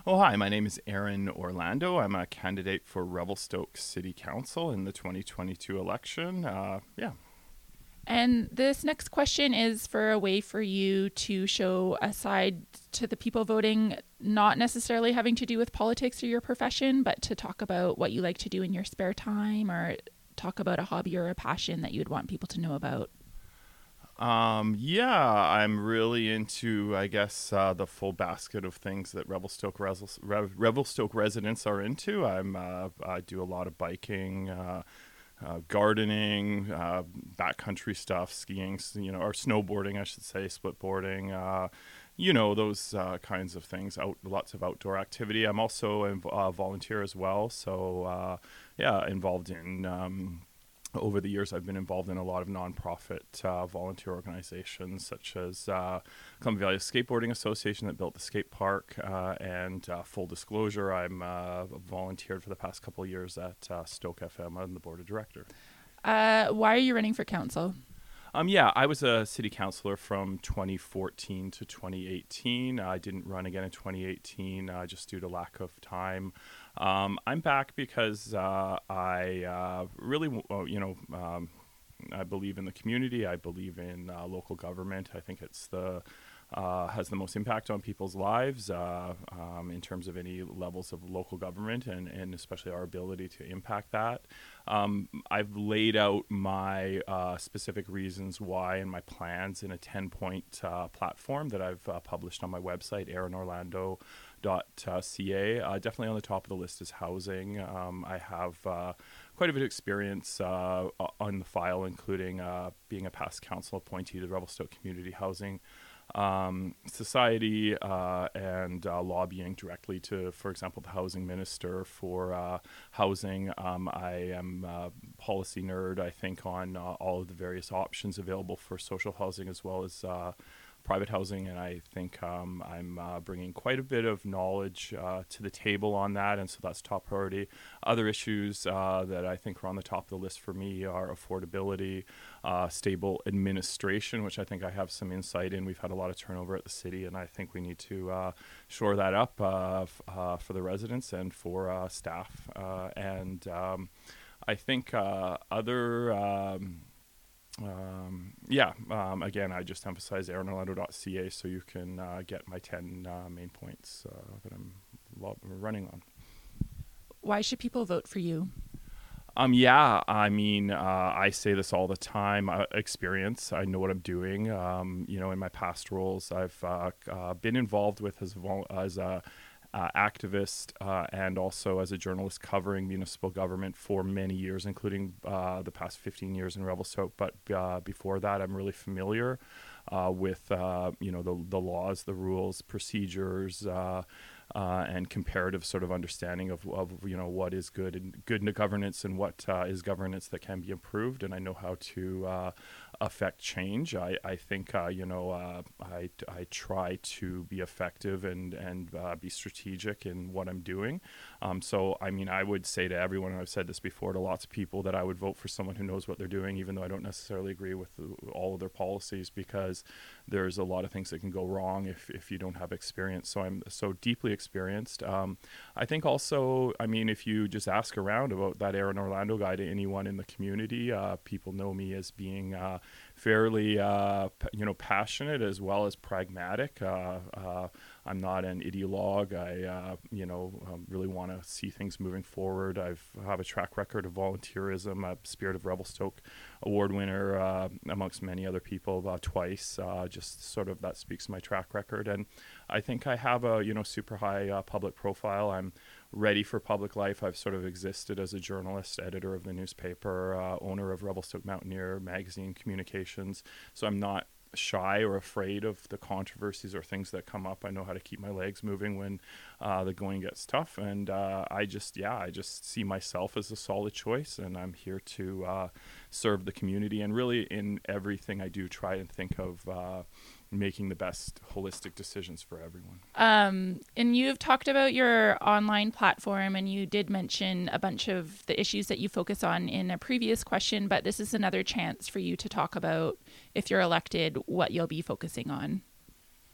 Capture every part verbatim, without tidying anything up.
Oh, hi, my name is Aaron Orlando. I'm a candidate for Revelstoke City Council in the twenty twenty-two election. Uh, yeah. And this next question is for a way for you to show a side to the people voting, not necessarily having to do with politics or your profession, but to talk about what you like to do in your spare time or talk about a hobby or a passion that you would want people to know about. Um, yeah, I'm really into, I guess, uh, the full basket of things that Revelstoke, res- Re- Revelstoke residents are into. I'm, uh, I do a lot of biking, uh, uh, gardening, uh, backcountry stuff, skiing, you know, or snowboarding, I should say, splitboarding, uh, you know, those uh, kinds of things. Out, lots of outdoor activity. I'm also a uh, volunteer as well, so uh, yeah, involved in. Um, Over the years, I've been involved in a lot of nonprofit uh, volunteer organizations, such as uh, Columbia Valley Skateboarding Association that built the skate park. Uh, and uh, full disclosure, I'm uh, volunteered for the past couple of years at uh, Stoke F M. I'm the board of director. Uh, why are you running for council? Um, yeah, I was a city councilor from twenty fourteen to twenty eighteen. I didn't run again in twenty eighteen uh, just due to lack of time. Um, I'm back because uh, I uh, really, you know, um, I believe in the community. I believe in uh, local government. I think it's the uh, has the most impact on people's lives uh, um, in terms of any levels of local government and, and especially our ability to impact that. Um, I've laid out my uh, specific reasons why and my plans in a ten-point uh, platform that I've uh, published on my website, aaron orlando dot c a. Uh, definitely on the top of the list is housing. Um, I have uh, quite a bit of experience uh, on the file, including uh, being a past council appointee to the Revelstoke Community Housing um, Society uh, and uh, lobbying directly to, for example, the housing minister for uh, housing. Um, I am a policy nerd, I think, on uh, all of the various options available for social housing as well as uh, private housing, and I think um, I'm uh, bringing quite a bit of knowledge uh, to the table on that, and so that's top priority. Other issues uh, that I think are on the top of the list for me are affordability, uh, stable administration, which I think I have some insight in. We've had a lot of turnover at the city, and I think we need to uh, shore that up uh, f- uh, for the residents and for uh, staff. Uh, and um, I think uh, other... Um, Um, yeah, um, again, I just emphasize aaron orlando dot c a so you can uh, get my ten uh, main points uh, that I'm lo- running on. Why should people vote for you? Um, yeah, I mean, uh, I say this all the time. Uh, experience. I know what I'm doing. Um, you know, in my past roles, I've uh, uh, been involved with as, vol- as a Uh, activist uh, and also as a journalist covering municipal government for many years, including uh, the past fifteen years in Revelstoke. But uh, before that, I'm really familiar uh, with uh, you know the the laws, the rules, procedures, uh, uh, and comparative sort of understanding of, of you know what is good and good in governance and what uh, is governance that can be improved. And I know how to uh, affect change. I, I think, uh, you know, uh, I, I try to be effective and, and uh, be strategic in what I'm doing. Um, so, I mean, I would say to everyone, and I've said this before to lots of people, that I would vote for someone who knows what they're doing, even though I don't necessarily agree with the, all of their policies, because there's a lot of things that can go wrong if, if you don't have experience. So I'm so deeply experienced. Um, I think also, I mean, if you just ask around about that Aaron Orlando guy to anyone in the community, uh, people know me as being uh, fairly, uh, p- you know, passionate as well as pragmatic. Uh, uh, I'm not an ideologue. I, uh, you know, um, really want to see things moving forward. I've have a track record of volunteerism, a Spirit of Revelstoke award winner, uh, amongst many other people, uh, twice. Uh, just sort of that speaks to my track record. And I think I have a, you know, super high uh, public profile. I'm ready for public life. I've sort of existed as a journalist, editor of the newspaper, uh, owner of Revelstoke Mountaineer magazine communications. So I'm not shy or afraid of the controversies or things that come up. I know how to keep my legs moving when uh, the going gets tough. And uh, I just, yeah, I just see myself as a solid choice, and I'm here to uh, serve the community. And really in everything I do, try and think of uh, making the best holistic decisions for everyone. Um, and you've talked about your online platform, and you did mention a bunch of the issues that you focus on in a previous question, but this is another chance for you to talk about, if you're elected, what you'll be focusing on.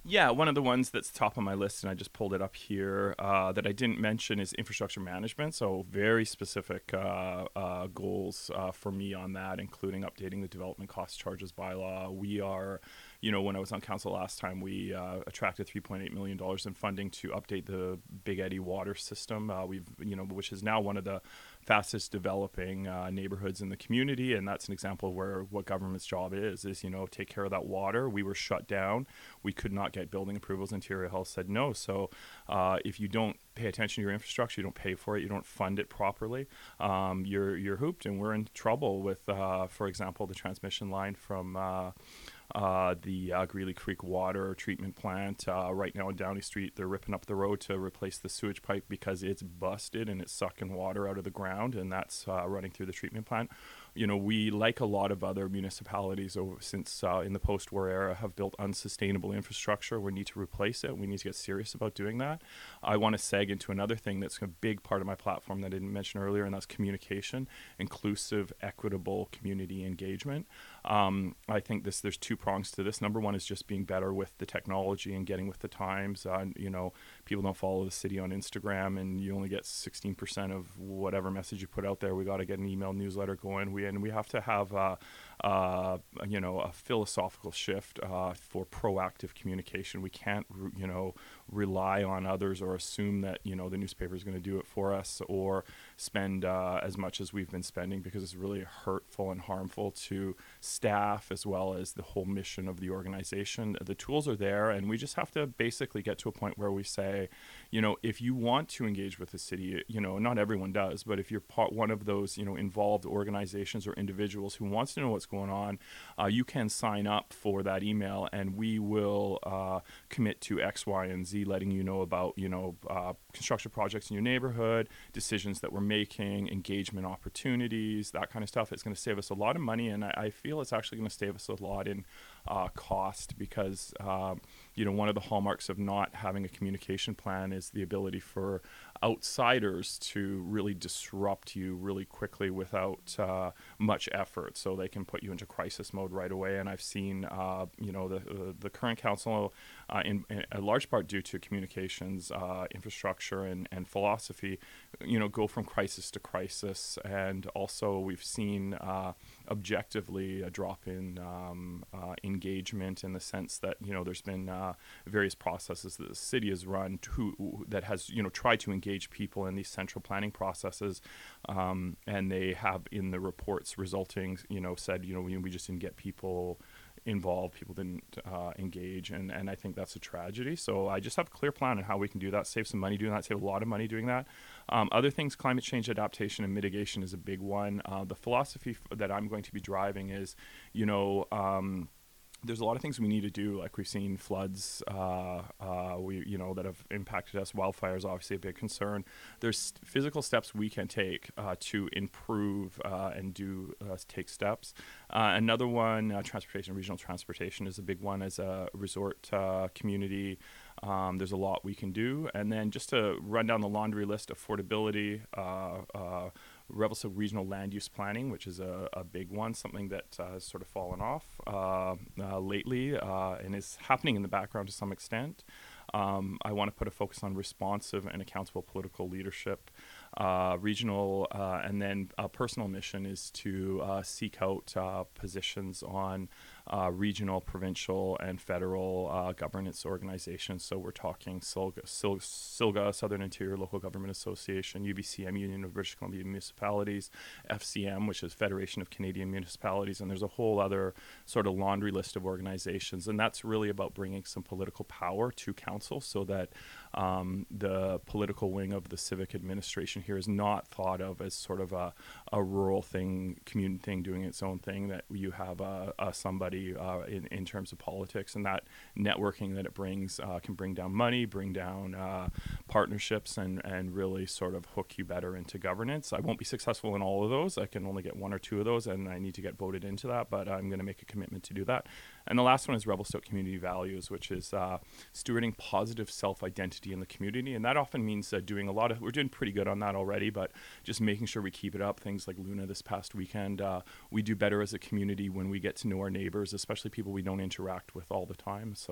Yeah, one of the ones that's top of my list, and I just pulled it up here, uh, that I didn't mention is infrastructure management. So very specific uh, uh, goals uh, for me on that, including updating the development cost charges bylaw. We are, you know, when I was on council last time, we uh, attracted three point eight million dollars in funding to update the Big Eddy water system. Uh, we've, you know, which is now one of the fastest developing uh, neighborhoods in the community, and that's an example where what government's job is is you know take care of that water. We were shut down. We could not get building approvals. Interior Health said no. So uh, if you don't pay attention to your infrastructure, you don't pay for it, you don't fund it properly, um, you're you're hooped, and we're in trouble with, uh, for example, the transmission line from uh, uh, the uh, Greeley Creek water treatment plant. Uh, right now on Downey Street, they're ripping up the road to replace the sewage pipe because it's busted and it's sucking water out of the ground, and that's uh, running through the treatment plant. You know, we, like a lot of other municipalities over, since uh, in the post-war era, have built unsustainable infrastructure. We need to replace it. We need to get serious about doing that. I want to seg into another thing that's a big part of my platform that I didn't mention earlier, and that's communication, inclusive, equitable community engagement. Um, I think this there's two prongs to this. Number one is just being better with the technology and getting with the times. Uh, you know, people don't follow the city on Instagram, and you only get sixteen percent of whatever message you put out there. We got to get an email newsletter going. We and we have to have uh, uh, you know a philosophical shift uh, for proactive communication. We can't you know rely on others or assume that you know the newspaper is going to do it for us, or spend uh, as much as we've been spending, because it's really hurtful and harmful to staff as well as the whole mission of the organization. The tools are there, and we just have to basically get to a point where we say, you know, if you want to engage with the city, you know, not everyone does, but if you're part one of those, you know, involved organizations or individuals who wants to know what's going on, uh, you can sign up for that email, and we will uh, commit to X, Y, and Z, letting you know about, you know, uh, construction projects in your neighborhood, decisions that we're making, engagement opportunities, that kind of stuff. It's going to save us a lot of money, and I, I feel it's actually going to save us a lot in uh, cost, because um, you know, one of the hallmarks of not having a communication plan is the ability for outsiders to really disrupt you really quickly without uh, much effort. So they can put you into crisis mode right away. And I've seen, uh, you know, the uh, the current council, uh, in, in a large part due to communications, uh, infrastructure, and, and philosophy, you know, go from crisis to crisis. And also we've seen uh, objectively a drop in um, uh, engagement, in the sense that, you know, there's been uh, various processes that the city has run to, that has, you know, tried to engage people in these central planning processes, um, and they have in the reports resulting, you know, said, you know, we, we just didn't get people involved, people didn't uh, engage, and, and I think that's a tragedy. So I just have a clear plan on how we can do that, save some money doing that, save a lot of money doing that. Um, other things, climate change adaptation and mitigation is a big one. Uh, the philosophy f- that I'm going to be driving is, you know, um, there's a lot of things we need to do, like we've seen floods, uh, uh, we you know that have impacted us. Wildfires, obviously a big concern. There's physical steps we can take uh, to improve uh, and do uh, take steps. Uh, another one, uh, transportation, regional transportation is a big one as a resort uh, community. Um, there's a lot we can do. And then just to run down the laundry list, affordability, uh, uh, Revelstoke regional land use planning, which is a, a big one, something that uh, has sort of fallen off uh, uh, lately uh, and is happening in the background to some extent. Um, I want to put a focus on responsive and accountable political leadership. Uh, regional uh, and then a personal mission is to uh, seek out uh, positions on uh, regional, provincial, and federal uh, governance organizations. So we're talking SILGA, SIL- SILGA, Southern Interior Local Government Association, U B C M, Union of British Columbia Municipalities, F C M, which is Federation of Canadian Municipalities, and there's a whole other sort of laundry list of organizations. And that's really about bringing some political power to council, so that um, the political wing of the civic administration here is not thought of as sort of a, a rural thing, community thing doing its own thing, that you have a, a somebody uh, in, in terms of politics, and that networking that it brings uh, can bring down money, bring down uh, partnerships, and, and really sort of hook you better into governance. I won't be successful in all of those. I can only get one or two of those, and I need to get voted into that, but I'm going to make a commitment to do that. And the last one is Revelstoke Community Values, which is uh, stewarding positive self-identity in the community. And that often means uh, doing a lot of, we're doing pretty good on that already, but just making sure we keep it up. Things like Luna this past weekend. Uh, we do better as a community when we get to know our neighbors, especially people we don't interact with all the time. So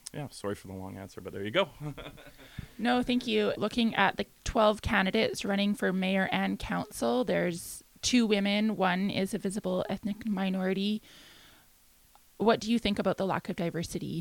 Yeah, sorry for the long answer, but there you go. No, thank you. Looking at the twelve candidates running for mayor and council, there's two women. One is a visible ethnic minority. What do you think about the lack of diversity?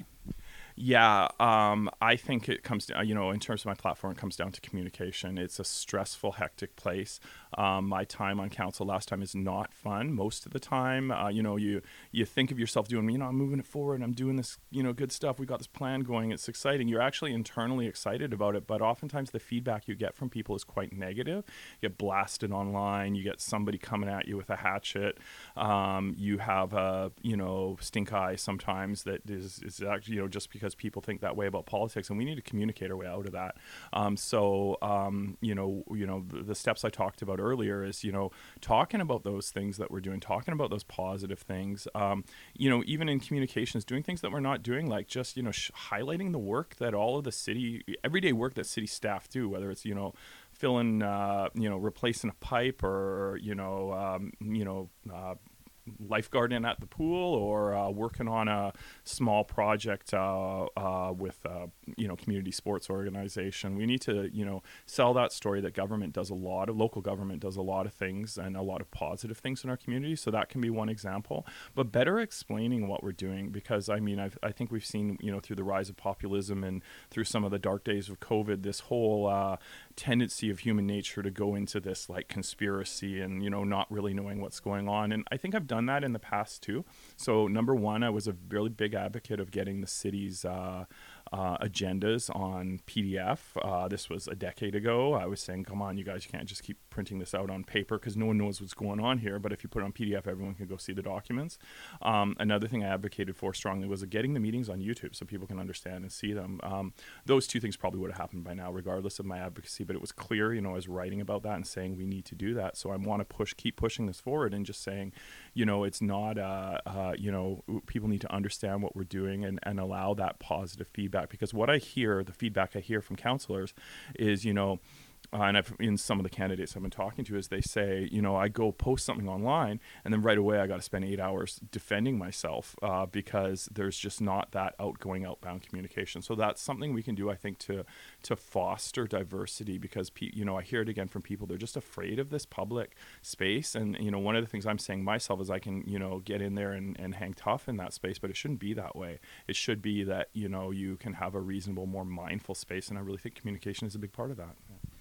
Yeah, um, I think it comes down, you know, in terms of my platform, it comes down to communication. It's a stressful, hectic place. Um, my time on council last time is not fun most of the time. Uh, you know, you you think of yourself doing, you know, I'm moving it forward. I'm doing this, you know, good stuff. We got this plan going. It's exciting. You're actually internally excited about it, but oftentimes the feedback you get from people is quite negative. You get blasted online. You get somebody coming at you with a hatchet. Um, you have a, you know, stink eye sometimes that is, is actually, you know, just because people think that way about politics, and we need to communicate our way out of that. Um, so, um, you know, you know, the, the steps I talked about earlier is, you know, talking about those things that we're doing, talking about those positive things. Um, you know, even in communications, doing things that we're not doing, like just, you know, sh- highlighting the work that all of the city, everyday work that city staff do, whether it's, you know, filling, uh, you know, replacing a pipe, or, you know, um, you know, uh, lifeguarding at the pool, or uh, working on a small project uh, uh, with uh, you know, community sports organization. We need to, you know, sell that story that government does a lot of, local government does a lot of things, and a lot of positive things in our community. So that can be one example, but better explaining what we're doing, because I mean, I've, I think we've seen, you know, through the rise of populism and through some of the dark days of COVID, this whole uh, tendency of human nature to go into this like conspiracy and, you know, not really knowing what's going on. And I think I've done that in the past too. So number one, I was a really big advocate of getting the city's uh, uh, agendas on P D F. Uh, this was a decade ago. I was saying, come on, you guys, you can't just keep printing this out on paper, because no one knows what's going on here. But if you put it on P D F, everyone can go see the documents. Um, another thing I advocated for strongly was getting the meetings on YouTube so people can understand and see them. Um, those two things probably would have happened by now, regardless of my advocacy. But it was clear, you know, I was writing about that and saying we need to do that. So I want to push, keep pushing this forward, and just saying, you know, it's not, uh, uh, you know, people need to understand what we're doing, and, and allow that positive feedback. Because what I hear, the feedback I hear from councillors is, you know, uh, and I've, in some of the candidates I've been talking to, is they say, you know, I go post something online, and then right away I got to spend eight hours defending myself uh, because there's just not that outgoing, outbound communication. So that's something we can do, I think, to to foster diversity, because, pe- you know, I hear it again from people. They're just afraid of this public space. And, you know, one of the things I'm saying myself is I can, you know, get in there and, and hang tough in that space, but it shouldn't be that way. It should be that, you know, you can have a reasonable, more mindful space. And I really think communication is a big part of that. Yeah.